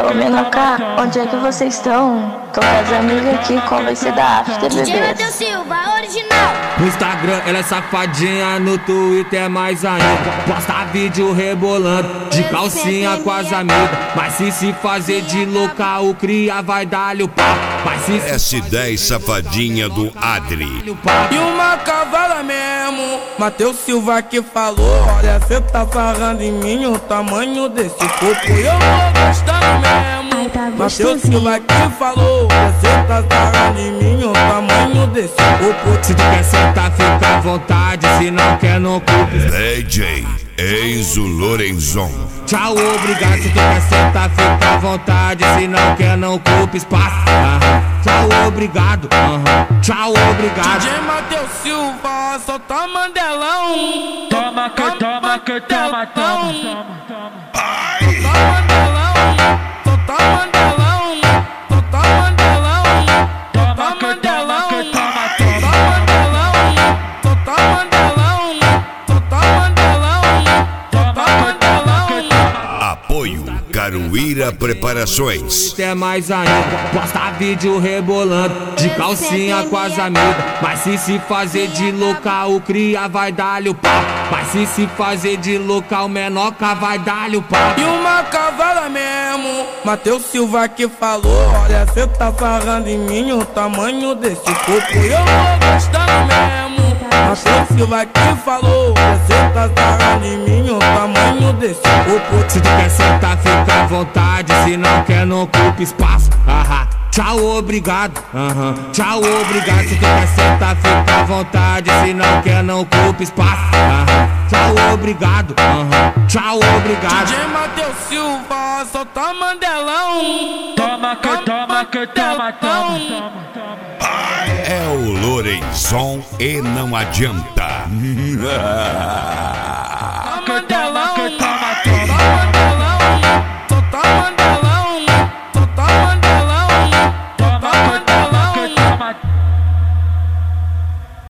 Ô Menoká, onde é que vocês estão? Tô com as amigas aqui, qual vai ser da after, DJ bebês? Matheus Silva, original. No Instagram ela é safadinha, no Twitter é mais ainda. Posta vídeo rebolando, de calcinha com as amigas. Mas se fazer de louca, o cria vai dar-lhe o pau. S10 safadinha do Adri. E uma cavala mesmo, Matheus Silva que falou. Olha, cê tá falando em mim o tamanho desse corpo. Eu tô gostando mesmo. Matheus Silva que falou. Cê tá falando em mim o tamanho desse corpo. Se tu quer sentar, fica à vontade, se não quer, não culpe. DJ Enzo Lorenzon. Tchau, obrigado. Se tu quer sentar, fica à vontade, se não quer, não culpe espaço. Tchau, obrigado. Tchau, obrigado. DJ Matheus Silva, solta Mandelão. Toma, que toma, que toma, toma. Solta Mandelão, solta Mandelão, solta Mandelão, solta Mandelão, solta Mandelão, solta Mandelão, solta Mandelão, solta Mandelão. Apoio Caruíra Preparações. É mais ainda, posta vídeo rebolando, de calcinha com as amigas. Mas se fazer de louca, o cria vai dar-lhe o pau. Mas se fazer de louca, o menoca vai dar-lhe o pau. E uma cavala mesmo, Matheus Silva que falou. Olha, cê tá falando em mim o tamanho desse corpo. Eu tô gostando mesmo. Matheus Silva que falou. Cê tá falando em mim o tamanho desse corpo. Se tu quer sentar, fica à vontade, se não quer, não culpe espaço. Tchau, obrigado. Tchau, obrigado. Se tu quer sentar, fica à vontade, se não quer, não culpe espaço. Tchau, obrigado. Tchau, obrigado. DJ Matheus Silva, solta Mandelão. Toma, que toma, que toma, toma. É o Lorenzon e não adianta. Mandelão.